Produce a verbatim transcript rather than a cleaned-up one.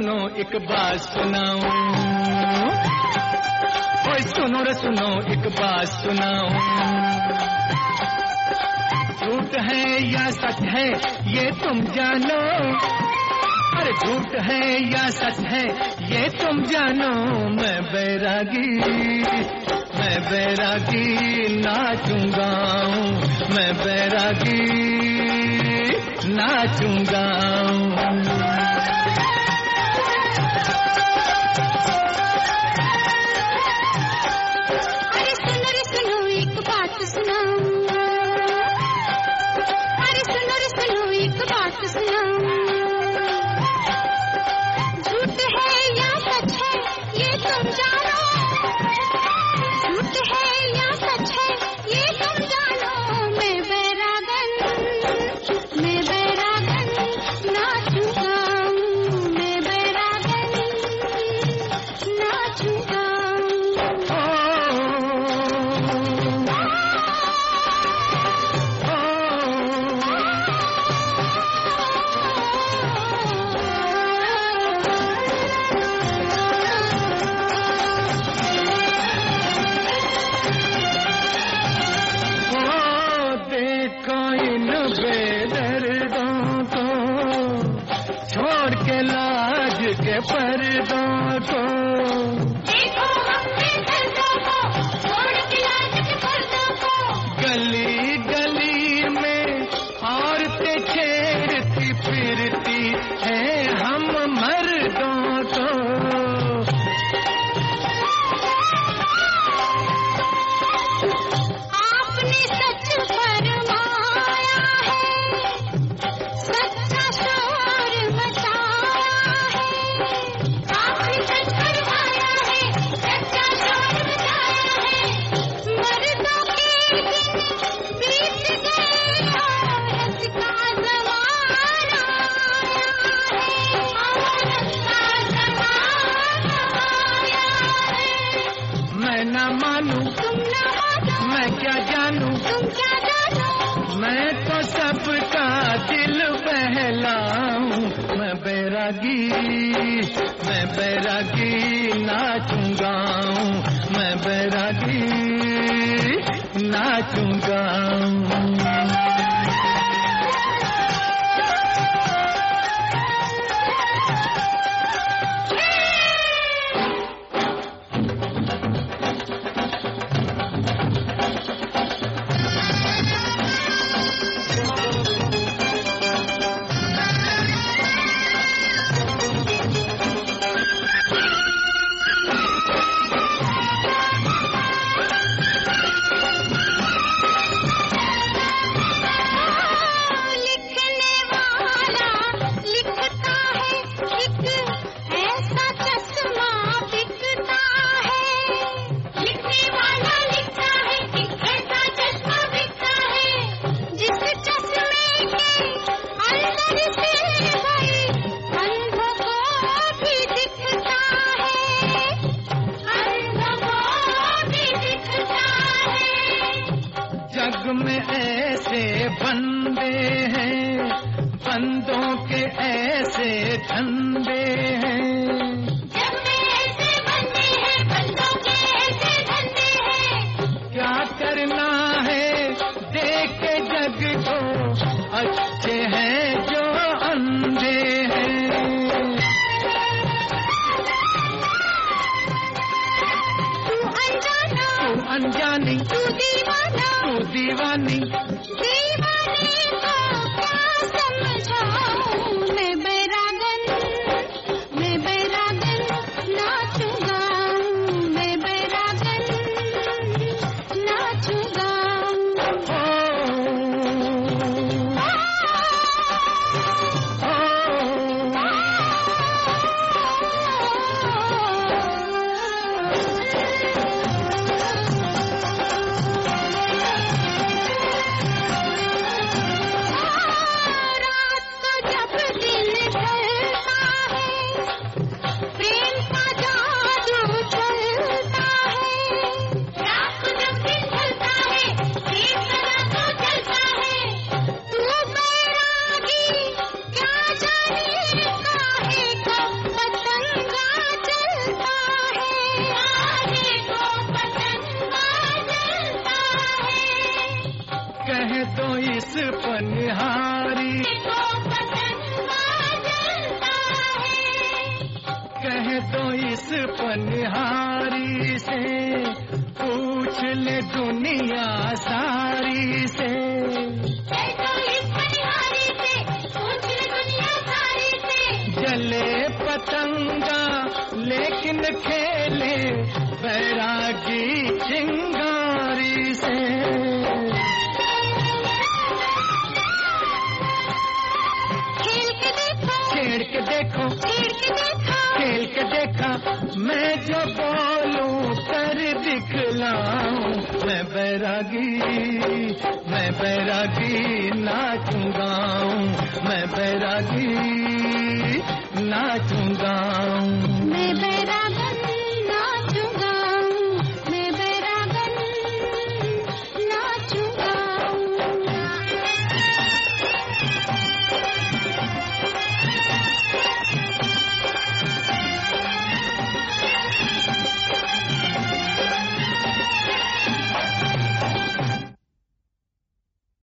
सुनो एक बात सुनाऊं, ओए सुनो रे सुनो एक बात सुनाऊं। झूठ है या सच है ये तुम जानो, अरे झूठ है या सच है ये तुम जानो। मैं बैरागी, मैं बैरागी नाचूंगा, मैं बैरागी नाचूंगा। अरे सुनो रे सुनो एक बात सुनाऊं, अरे सुनो रे सुनो एक बात सुनाऊं। झूठ है या सच है ये तुम जानो, झूठ है या सच है ये तुम जानो। मैं बैरागन, मैं बैरागन नाचूंगा, मैं बैरागन नाचूंगा। छोड़ के लाज के पर्दों को, देखो अपने दर्दों को, छोड़ के लाज के पर्दों को। गली गली में औरतें छेड़ती फिरती है हम मर्दों को। आपने सच फरमाया है, सच्चा शोर मचाया है। आपने सच फरमाया है, सच्चा शोर मचाया है। मर्दों के दिन बीत गए, औरत का ज़माना आया है, औरत का ज़माना आया है। मैं ना मानूं, तुम ना मानो, मैं क्या जानूं, तुम क्या जानो। मैं तो सबका दिल बहलाऊं। मैं बैरागी, मैं बैरागी नाचूंगा, मैं बैरागी नाचूंगा। लिखने वाला लिखता है, एक ऐसा चश्मा बिकता है। लिखने वाला लिखता है, एक ऐसा चश्मा बिकता है। जिस चश्मे के अंदर से भाई अंधों को भी दिखता है, अंधों को भी दिखता है। जग में ऐसे बंदे हैं, बंदों के ऐसे धंधे हैं। जग में ऐसे बंदे हैं, बंदों के ऐसे धंधे हैं। क्या करना है देख के जग को, अच्छे हैं जो अंधे हैं। तू अनजाना, तू अनजानी, तू दीवाना, तू दीवानी, दीवाने को क्या समझाऊं। मैं बैरागन, इस पनिहारी, देखो पतंगा जलता है। कह दो इस पनिहारी से, पूछ ले दुनिया सारी से। कह दो इस पनिहारी से, पूछ ले दुनिया सारी से। जले पतंगा लेकिन खेले बैरागी चिंगारी से। खेल के देखो, छेड़ के देखो, छेड़ के देखो, खेल के देखा, मैं जो बोलूं कर दिखलाऊं। मैं बैरागी, मैं बैरागी नाचूंगाऊं, मैं बैरागी नाचूंगाऊं।